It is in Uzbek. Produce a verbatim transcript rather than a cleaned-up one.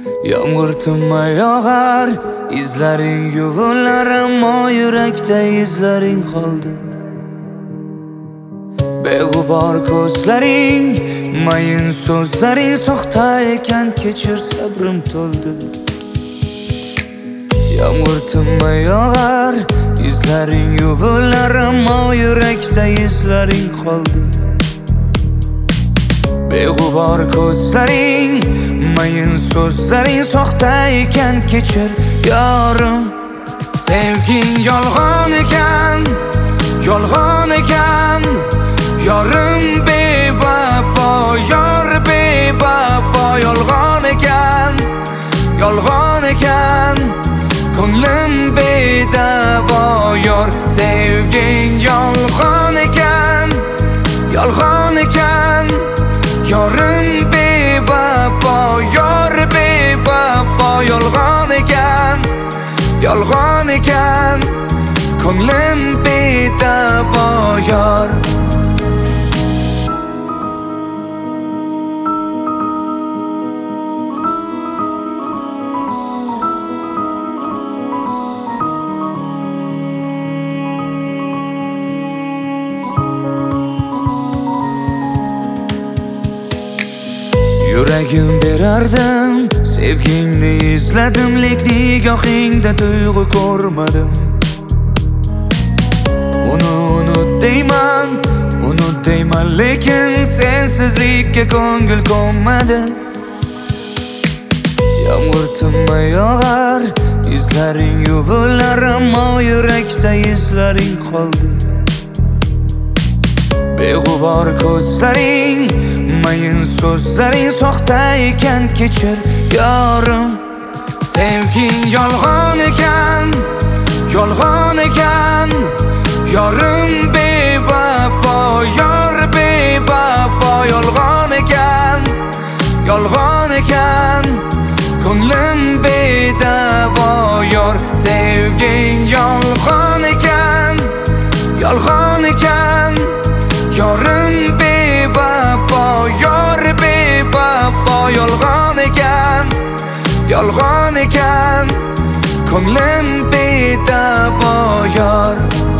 Yağmur tinmay yog'ar, izlaring yuvilar, ammo yurakda izlaring qoldi. Beg'ubor ko'zlaring, mayin so'zlaring soxta ekan, kechir sabrim to'ldi. Yağmur tinmay yog'ar, izlaring yuvilar, ammo yurakda izlaring qoldi. Beg'ubor ko'zlaring, mayin so'zlaring soxta ekan, kechir yorim. Sevging yolg'on ekan, yolg'on ekan, yorim bevafo, yor bevafo. Yolg'on ekan, yolg'on ekan, ko'nglim bedavo yor. Sevging yolg'on ekan, yolg'on ekan, yorim bevafo, yor bevafo. Yolg'on ekan, yolg'on ekan, ko'nglim bedavo yor. Yuragim berardim, sevgingni izladim, lek nigohingda tuyg'u ko'rmadim. Uni unut deyman, unut deyman, lekin sensizlikka ko'ngil ko'nmadi. Yağmur tinmay yog'ar, izlaring yuvilar, ammo yurakda izlaring qoldi. Beg'ubor ko'zlaring, mayin so'zlaring soxta ekan, kechir yorim. Sevging yolg'on ekan, yolg'on ekan, yorim bevafo, yor bevafo. Yolg'on ekan, yolg'on ekan, ko'nglim bedavo yor. Sevging yolg'on ekan, yolg'on ekan, yorim bevafo, yor bevafo. Yolg'on ekan, yolg'on ekan, ko'nglim bedavo yor.